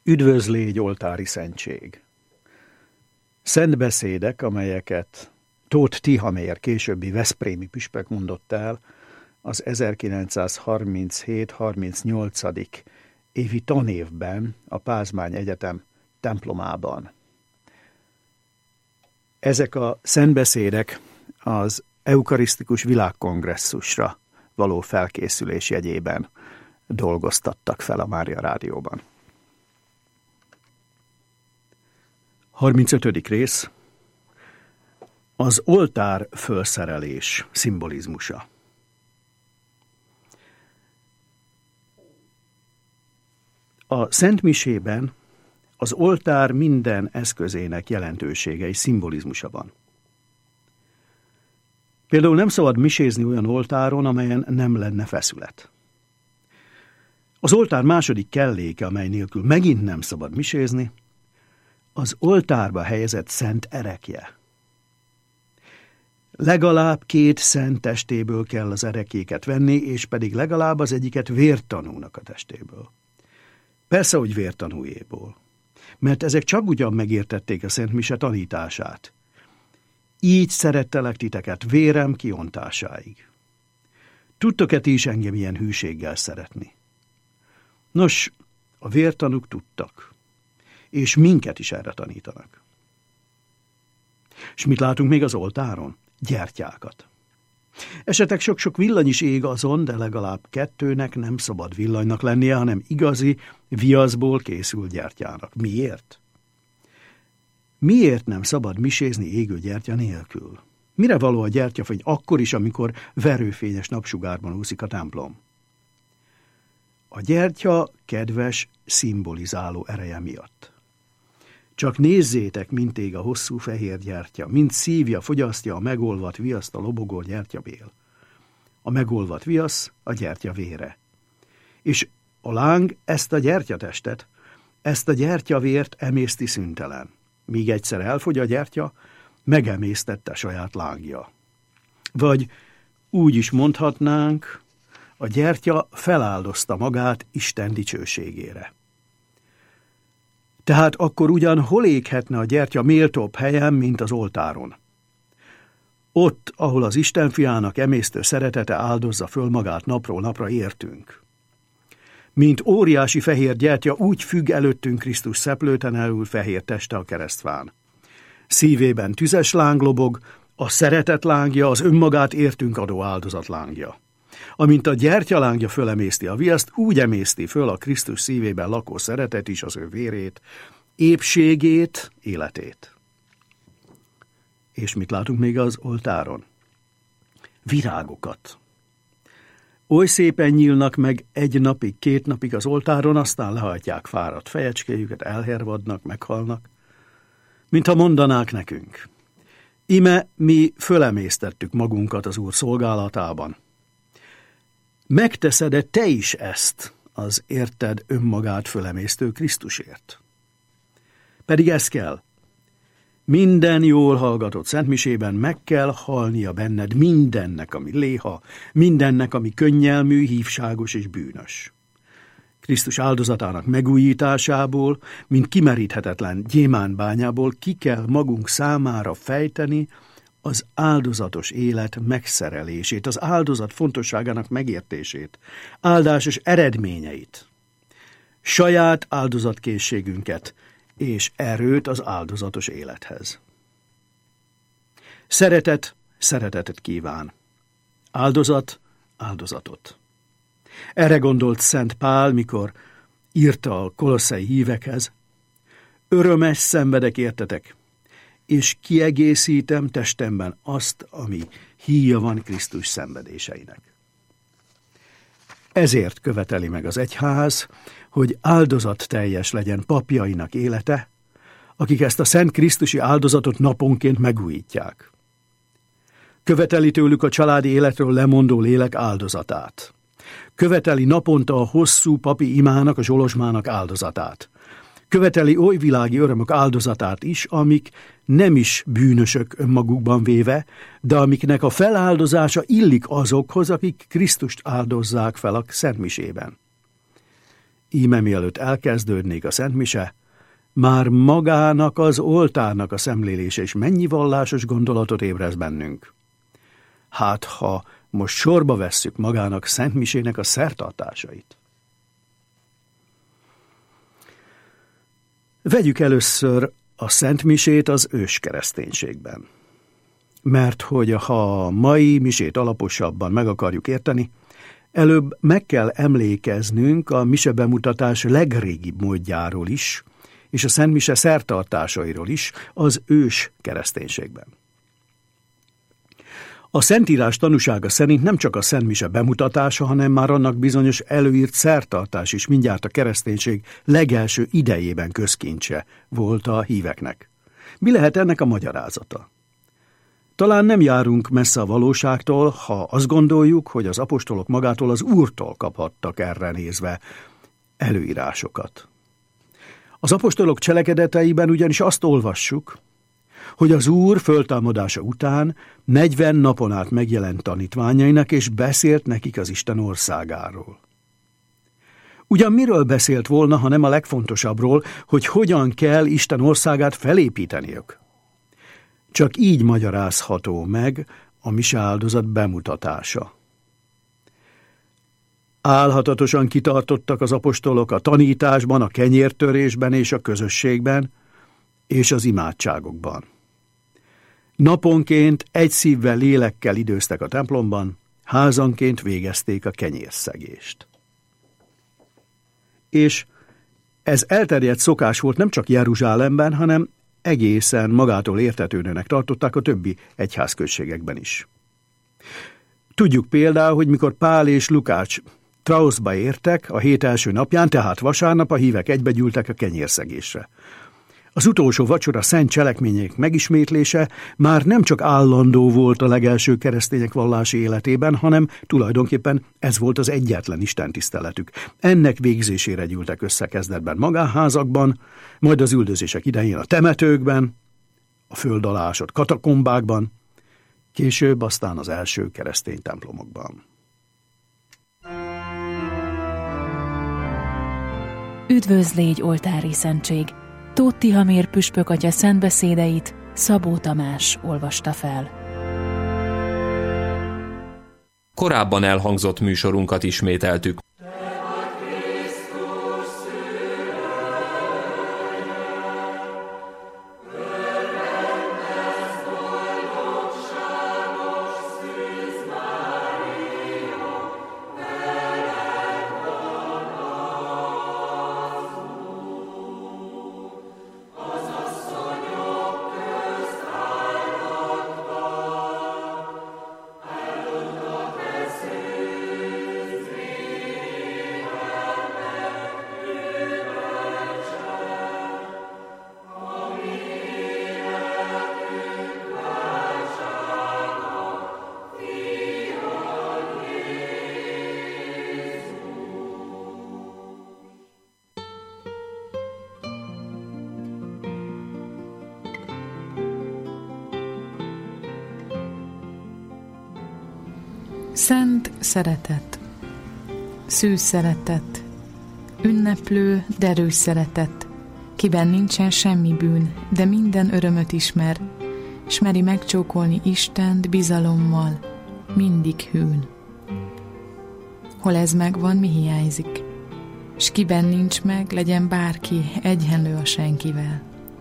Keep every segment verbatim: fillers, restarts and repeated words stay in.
Üdvözlégy oltári szentség. Szent beszédek, amelyeket Tóth Tihamér későbbi veszprémi püspök mondott el az ezerkilencszázharminchét harmincnyolc. évi tanévben a Pázmány Egyetem templomában. Ezek a szentbeszédek az eukarisztikus világkongresszusra való felkészülés jegyében dolgoztattak fel a Mária Rádióban. harmincötödik rész. Az oltár fölszerelés szimbolizmusa. A szentmisében az oltár minden eszközének jelentősége és szimbolizmusa van. Például nem szabad misézni olyan oltáron, amelyen nem lenne feszület. Az oltár második kelléke, amely nélkül megint nem szabad misézni, az oltárba helyezett szent erekje. Legalább két szent testéből kell az erekéket venni, és pedig legalább az egyiket vértanúnak a testéből. Persze, hogy vértanújéból, mert ezek csak ugyan megértették a Szent Mise tanítását. Így szerettelek titeket vérem kiontásáig. Tudtok-e ti is engem ilyen hűséggel szeretni? Nos, a vértanúk tudtak, és minket is erre tanítanak. És mit látunk még az oltáron? Gyertyákat. Esetleg sok-sok villany is ég azon, de legalább kettőnek nem szabad villanynak lennie, hanem igazi, viaszból készült gyertyának. Miért? Miért nem szabad misézni égő gyertya nélkül? Mire való a gyertyafény akkor is, amikor verőfényes napsugárban úszik a templom? A gyertya kedves, szimbolizáló ereje miatt. Csak nézzétek, mint ég a hosszú fehér gyertya, mint szívja, fogyasztja a megolvadt viaszt a lobogó gyertyabél. A megolvadt viasz a gyertya vére. És a láng ezt a gyertyatestet, ezt a gyertyavért emészti szüntelen. Míg egyszer elfogy a gyertya, megemésztette saját lángja. Vagy úgy is mondhatnánk, a gyertya feláldozta magát Isten dicsőségére. Tehát akkor ugyan hol éghetne a gyertya méltóbb helyen, mint az oltáron? Ott, ahol az Isten fiának emésztő szeretete áldozza föl magát napról napra értünk. Mint óriási fehér gyertya úgy függ előttünk Krisztus szeplőten elül fehér teste a keresztfán. Szívében tüzes láng lobog, a szeretet lángja, az önmagát értünk adó áldozat lángja. Amint a gyertyalángja fölemészti a viaszt, úgy emészti föl a Krisztus szívében lakó szeretet is az ő vérét, épségét, életét. És mit látunk még az oltáron? Virágokat. Oly szépen nyílnak meg egy napig, két napig az oltáron, aztán lehajtják fáradt fejecskéjüket, elhervadnak, meghalnak. Mintha mondanák nekünk: ime mi fölemésztettük magunkat az Úr szolgálatában. Megteszed-e te is ezt az érted önmagát fölemésztő Krisztusért? Pedig ez kell. Minden jól hallgatott szentmisében meg kell halnia benned mindennek, ami léha, mindennek, ami könnyelmű, hívságos és bűnös. Krisztus áldozatának megújításából, mint kimeríthetetlen gyémánbányából ki kell magunk számára fejteni az áldozatos élet megszerelését, az áldozat fontosságának megértését, áldásos eredményeit, saját áldozatkészségünket és erőt az áldozatos élethez. Szeretet, szeretetet kíván. Áldozat, áldozatot. Erre gondolt Szent Pál, mikor írta a kolosszai hívekhez: örömes szenvedek értetek, és kiegészítem testemben azt, ami híja van Krisztus szenvedéseinek. Ezért követeli meg az egyház, hogy áldozatteljes legyen papjainak élete, akik ezt a Szent Krisztusi áldozatot naponként megújítják. Követeli tőlük a családi életről lemondó lélek áldozatát. Követeli naponta a hosszú papi imának, a zsolozsmának áldozatát. Követeli oly világi örömök áldozatát is, amik nem is bűnösök önmagukban véve, de amiknek a feláldozása illik azokhoz, akik Krisztust áldozzák fel a szentmisében. Íme mielőtt elkezdődnék a szentmise, már magának az oltárnak a szemlélése is mennyi vallásos gondolatot ébreszt bennünk. Hát, ha most sorba vesszük magának szentmisének a szertartásait. Vegyük először a szentmisét az őskereszténységben. Mert hogy ha a mai misét alaposabban meg akarjuk érteni, előbb meg kell emlékeznünk a misebemutatás legrégibb módjáról is, és a szentmise szertartásairól is az ős kereszténységben. A Szentírás tanúsága szerint nem csak a szentmise bemutatása, hanem már annak bizonyos előírt szertartás is mindjárt a kereszténység legelső idejében közkincse volt a híveknek. Mi lehet ennek a magyarázata? Talán nem járunk messze a valóságtól, ha azt gondoljuk, hogy az apostolok magától az Úrtól kaphattak erre nézve előírásokat. Az apostolok cselekedeteiben ugyanis azt olvassuk, hogy az Úr föltámadása után negyven napon át megjelent tanítványainak, és beszélt nekik az Isten országáról. Ugyan miről beszélt volna, ha nem a legfontosabbról, hogy hogyan kell Isten országát felépíteniük? Csak így magyarázható meg a mise áldozat bemutatása. Álhatatosan kitartottak az apostolok a tanításban, a kenyértörésben és a közösségben, és az imádságokban. Naponként egy szívvel, lélekkel időztek a templomban, házanként végezték a kenyérszegést. És ez elterjedt szokás volt nem csak Jeruzsálemben, hanem egészen magától értetődőnek tartották a többi egyházközségekben is. Tudjuk például, hogy mikor Pál és Lukács Trauszba értek a hét első napján, tehát vasárnap a hívek egybegyűltek a kenyérszegésre. Az utolsó vacsora szent cselekmények megismétlése már nem csak állandó volt a legelső keresztények vallási életében, hanem tulajdonképpen ez volt az egyetlen istentiszteletük. Ennek végzésére gyűltek össze kezdetben magánházakban, majd az üldözések idején a temetőkben, a föld alá ásott katakombákban, később aztán az első keresztény templomokban. Üdvözl légy, oltári szentség! Tóth Tihamér püspök atya szentbeszédeit Szabó Tamás olvasta fel. Korábban elhangzott műsorunkat ismételtük. Szent szeretet, szűz szeretet, ünneplő, derűs szeretet, kiben nincsen semmi bűn, de minden örömöt ismer, s meri megcsókolni Istent bizalommal, mindig hűn. Hol ez megvan, mi hiányzik, s kiben nincs meg, legyen bárki egyenlő a senkivel.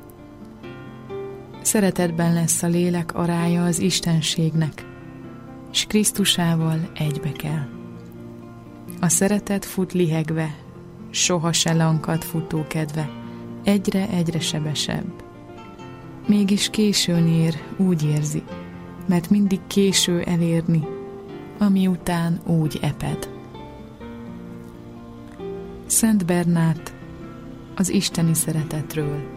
Szeretetben lesz a lélek arája az istenségnek, s Krisztusával egybe kell. A szeretet fut lihegve, soha se lankad futókedve, egyre-egyre sebesebb. Mégis későn ér, úgy érzi, mert mindig késő elérni, ami után úgy eped. Szent Bernát az isteni szeretetről.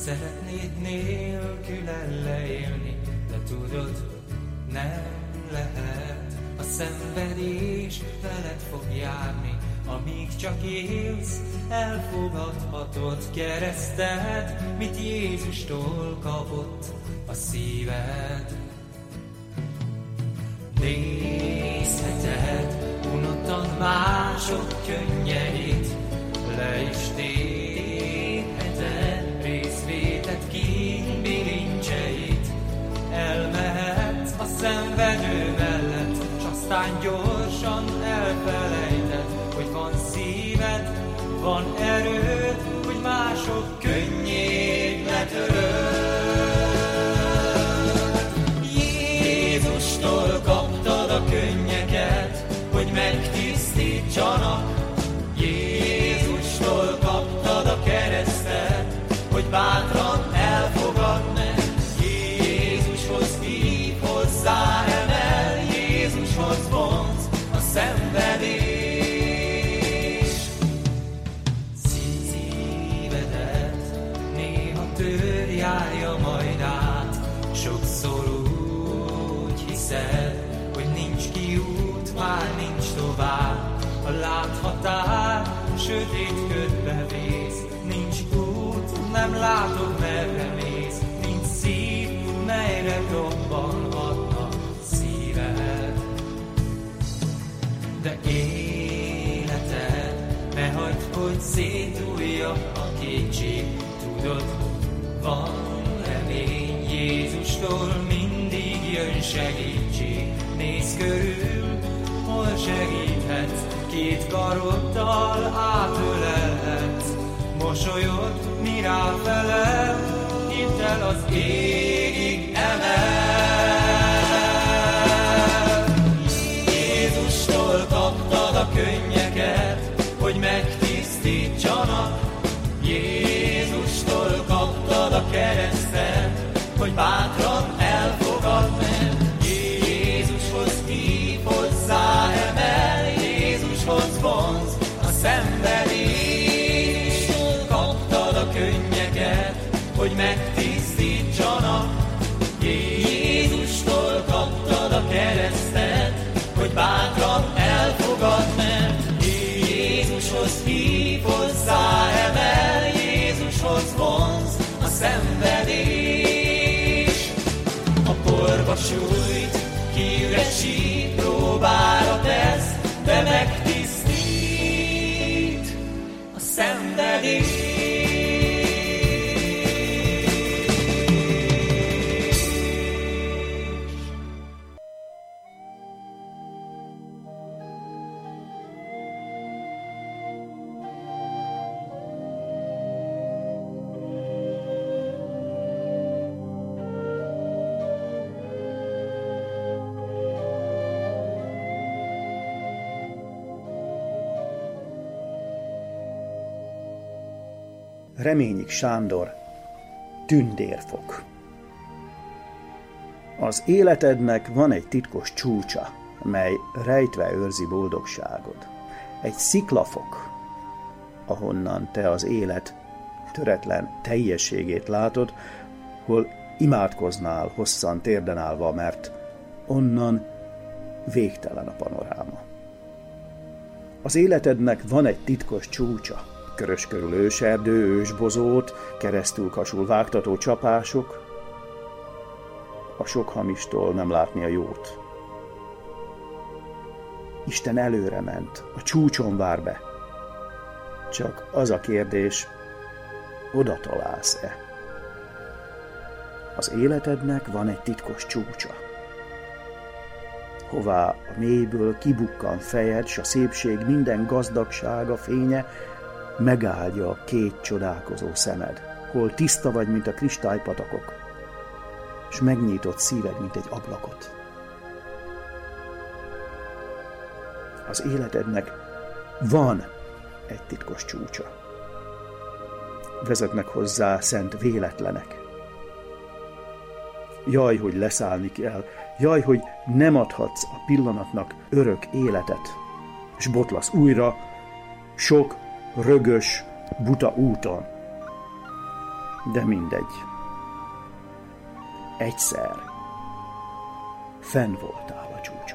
Szeretnéd nélkülen leélni, de tudod, nem lehet. A szenvedés veled fog járni, amíg csak élsz, elfogadhatod kereszted, mit Jézustól kapott a szíved. Nézheted unottan mások könnyeit, le is térheted részvéted kínbilincseit. Elmehetsz a szenvedő mellett, s aztán gyorsan elfelejted, hogy van szíved, van erőd, hogy mások könnyét letöröd. Jézustól kaptad a könnyeket, hogy megtisztítsanak. Jézustól kaptad a keresztet, hogy bátran elfogadd meg. Jézushoz hív, hozzá emel, Jézushoz vonz a szenvedés. Szívedet néha törjárja majd át, sokszor úgy hiszed, hogy nincs kiút, már nincs tovább. A láthatár sötét ködbe vész, nincs út, nem látod, merre mész, nincs szív, melyre robbanhatna szíved. De életed, ne hagyd, hogy szétúlja a kétség, tudod, van remény, Jézustól mindig jön segítség. Nézz körül, hol segíthetsz, két karoddal átölelhetsz. Mosolyod, mi ráfelel, hidd el, az égig emel. Jézustól kaptad a könnyeket, hogy megtisztítsanak. Jézustól kaptad a keresztet, hogy bátran elfogadd meg. Jézushoz hív, hozzá emel, Jézushoz vonz a szenvedés. Kaptad a könnyeket, hogy megtisztítsanak. Jézustól kaptad a keresztet, hogy bátran elfogadd meg. Jézushoz hív, hozzá emel, Jézushoz vonz a szenvedés. A porba sújt, kiüresít, próbára tesz, de megtisztít a szenvedés. Reményik Sándor, tündérfok. Az életednek van egy titkos csúcsa, mely rejtve őrzi boldogságod. Egy sziklafok, ahonnan te az élet töretlen teljességét látod, hol imádkoznál hosszan térden állva, mert onnan végtelen a panoráma. Az életednek van egy titkos csúcsa, körös körül őserdő, ősbozót, keresztül kasul vágtató csapások, a sok hamistól nem látni a jót. Isten előre ment, a csúcson vár be. Csak az a kérdés, oda találsz-e? Az életednek van egy titkos csúcsa, hová a mélyből kibukkan fejed, s a szépség minden gazdagsága fénye megáldja a két csodálkozó szemed, hol tiszta vagy, mint a kristálypatakok, s megnyitott szíved, mint egy ablakot. Az életednek van egy titkos csúcsa. Vezetnek hozzá szent véletlenek. Jaj, hogy leszállni kell, jaj, hogy nem adhatsz a pillanatnak örök életet, s botlasz újra sok rögös, buta úton. De mindegy. Egyszer fenn voltál a csúcson.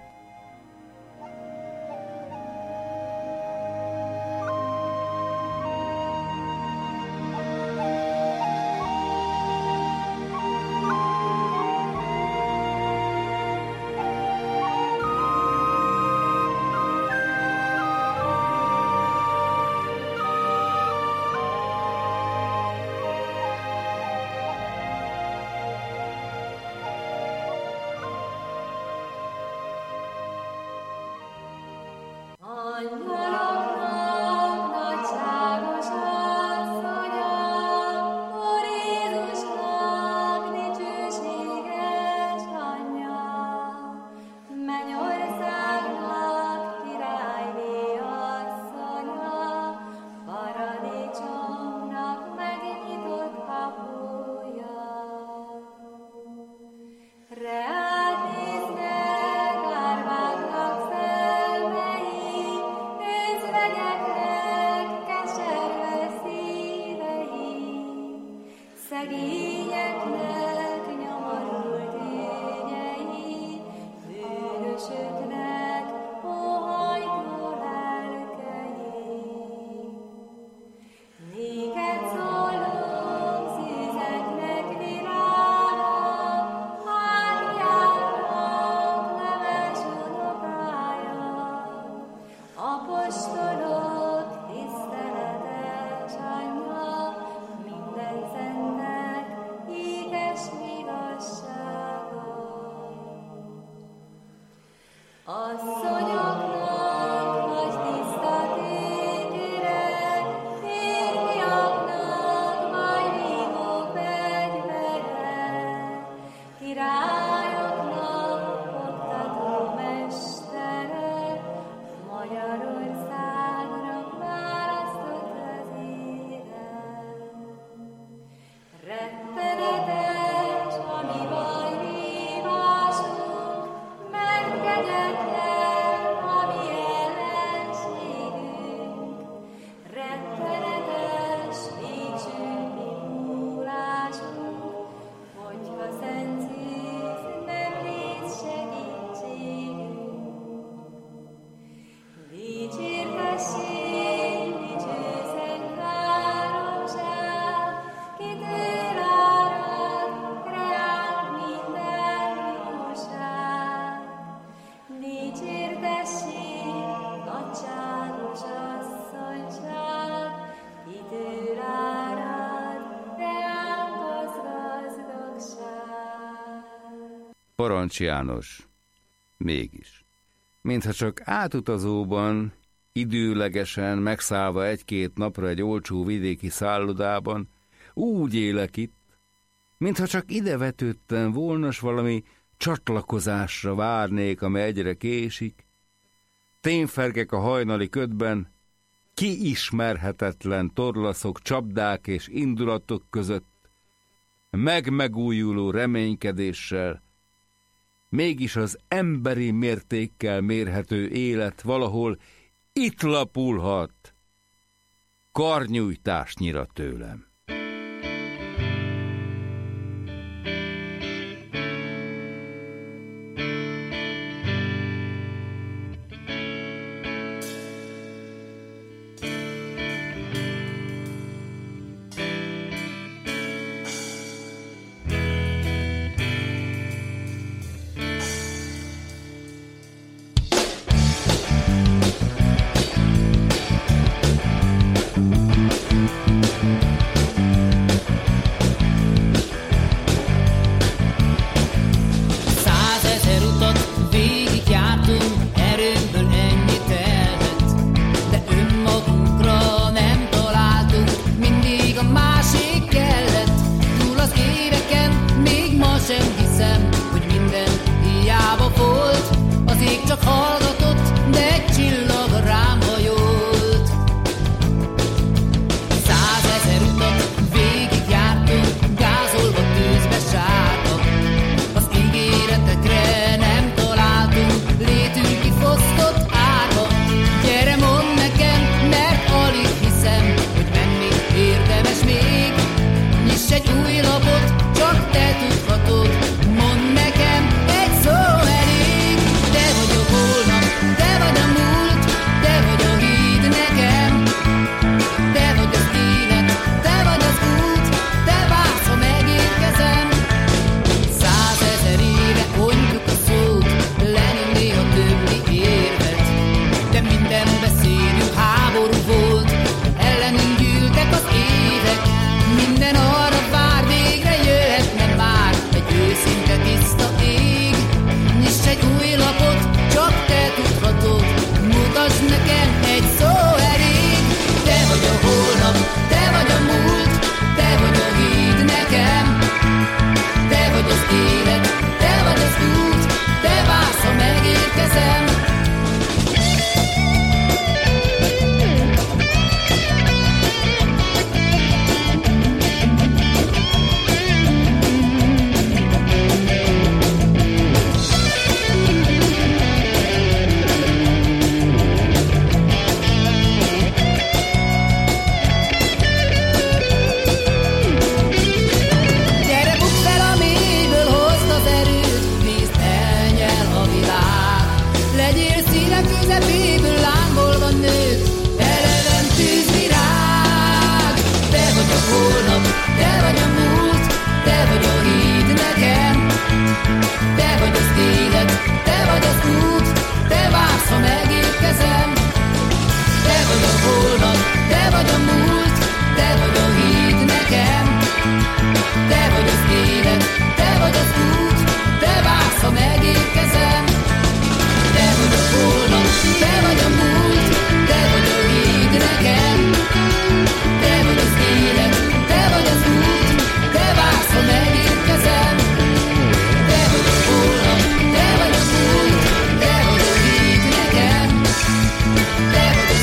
Parancs János, mégis. Mintha csak átutazóban, időlegesen megszállva egy-két napra egy olcsó vidéki szállodában, úgy élek itt, mintha csak ide vetődtem volna, s valami csatlakozásra várnék, amely egyre késik. Témfergek a hajnali ködben, kiismerhetetlen torlaszok, csapdák és indulatok között, megmegújuló reménykedéssel, mégis az emberi mértékkel mérhető élet valahol itt lapulhat, karnyújtásnyira tőlem.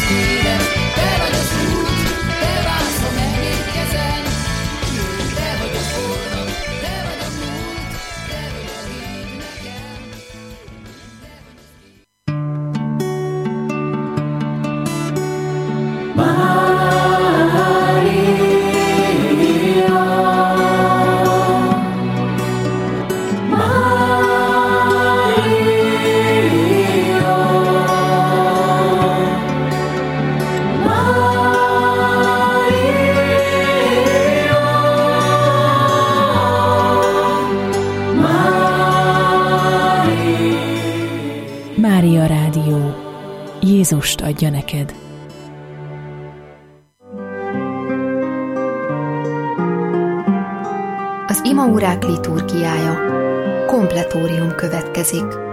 élet, te vagy az út, te válsz, ha megérkezem. Te vagy a holnap, te vagy a múlt, te vagy a híd nekem. Mária Rádió. Jézust adja neked. Az imaórák liturgiája. Kompletórium következik.